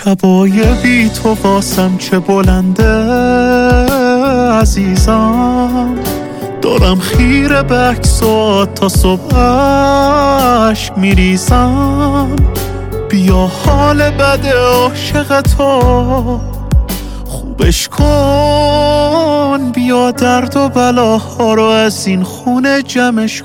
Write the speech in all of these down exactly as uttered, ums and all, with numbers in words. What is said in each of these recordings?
شبای بی تو واسم چه بلنده عزیزم، دارم خیره به عکسات تا صبح اشک میریزم. بیا حال بد عاشق تو خوبش کن، بیا درد و بلاها رو از این خونه جمعش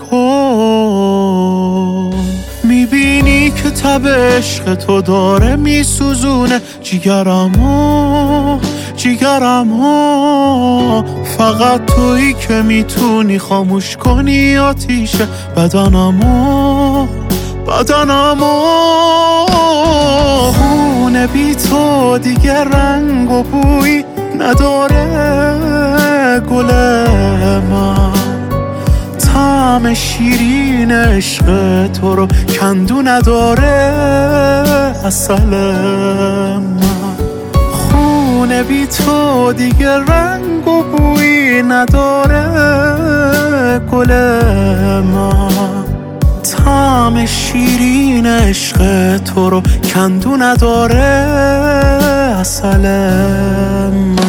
کن. میبینی که تب عشق تو داره میسوزونه جیگرمو جیگرمو، فقط تویی که میتونی خاموش کنی آتیش بدنمو بدنمو. خونه بی تو دیگه رنگ و بوی نداره گل من، طعم شیرین عشق تو رو کندو نداره عسل من. خونه بی تو دیگه رنگ و بوی نداره گل من، طعم شیرین عشق تو رو کندو نداره عسل من.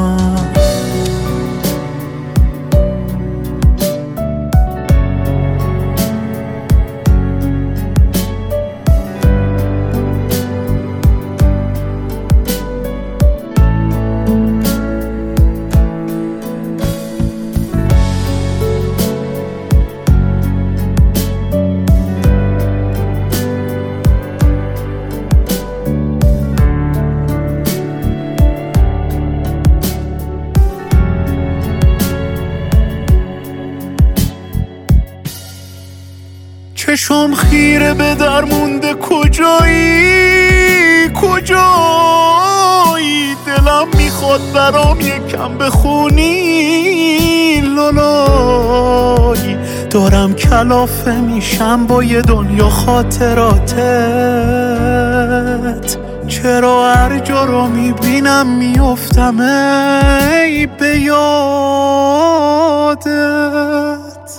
چشم خیره به در مونده کجایی کجایی، دلم میخواد برام یکم بخونی لالایی. دارم کلافه میشم با یه دنیا خاطراتت، چرا هر جا رو میبینم میافتم ای به یادت.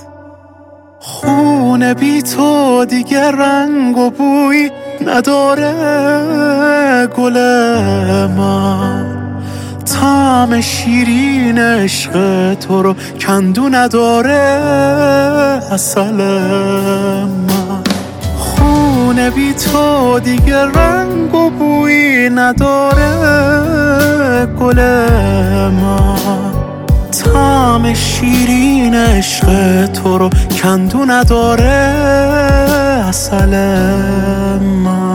خونه بی تو دیگه رنگ و بوی نداره گل من، طعم شیرین عشق تو رو کندو نداره عسل من. خونه بی تو دیگه رنگ و بوی نداره گل من، طعم شیرین عشق تو رو کندو نداره عسل من.